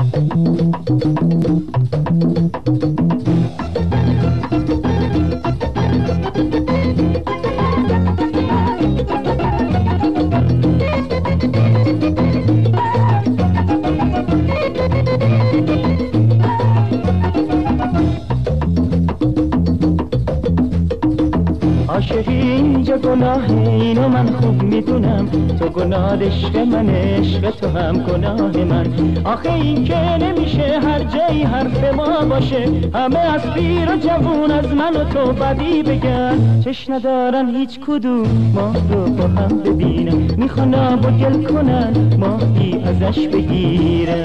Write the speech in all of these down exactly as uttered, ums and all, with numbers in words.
عاشقی اینجا گناهه اینو من خوب میدونم، تو گناه عشق من عشق تو هم گناه من. آخه این که نمیشه هر جایی حرف ما باشه، همه از پیر و جوون از من و تو بدی بگن. چش ندارن هیچ کدوم ما رو با هم ببینن، میخوان آب و گل کنن ماهی ازش بگیرن.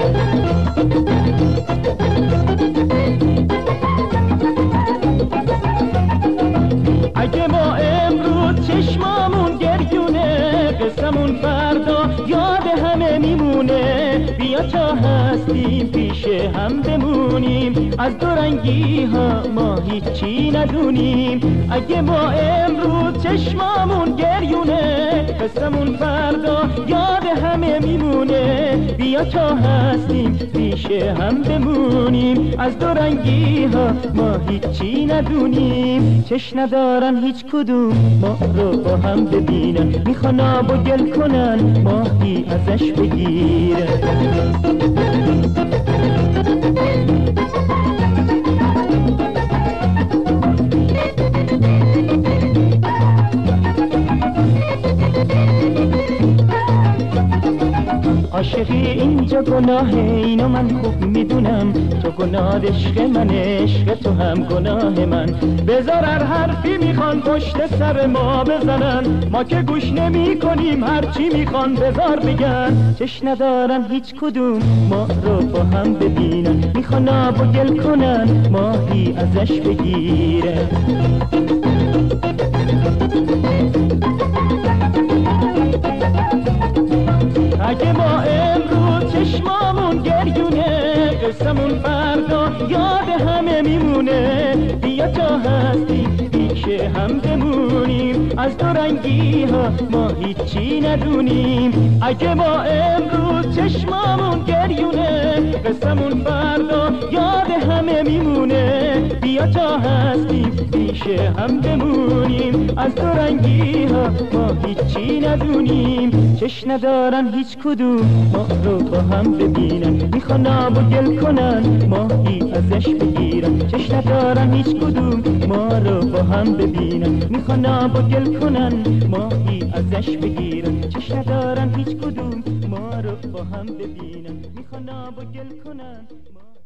اگه ما امروز چشمامون گریونه، قصمون فردا یاد همه میمونه. بیا تا هستیم پیش هم بمونیم، از دورنگی ها ما هیچی ندونیم. اگه ما امروز چشمامون گریونه، قصمون فردا یاد همه میمونه. بیا تا هستیم پیش هم بمونیم، از دورنگی ها ما هیچی ندونیم. چش ندارن هیچ کدوم ما رو با هم ببینن، میخوان آب و گل کنن ماهی ازش بگیرن. عاشقی اینجا گناهه اینو من خوب میدونم، تو گناه عشق من عشق تو هم گناه من. بذار هر حرفی میخوان پشت سر ما بزنن، ما که گوش نمی کنیم هرچی میخوان بذار بگن. چش ندارن هیچ کدوم ما رو با هم ببینن، میخوان آب و گل کنن ماهی ازش بگیرن. اگه ما امروز چشمامون گریونه، قصمون فردا یاد همه میمونه. بیا تا هستیم پیش هم بمونیم، از دورنگی ها ما هیچی ندونیم. اگه ما امروز چشمامون گریونه، قصمون فردا یاد همه میمونه. بیا تا هستیم پیش هم بمونیم، از دورنگی ها ما هیچی ندونیم. چش ندارن هیچ کدوم ما رو با هم ببینن، میخوان آب و گل کنن ماهی ازش بگیرن. چش ندارن هیچ کدوم ما رو با هم ببینن، میخوان آب و گل کنن ماهی ازش بگیرن. چش ندارن هیچ کدوم ما رو با هم ببینن، میخوان آب و گل کنن.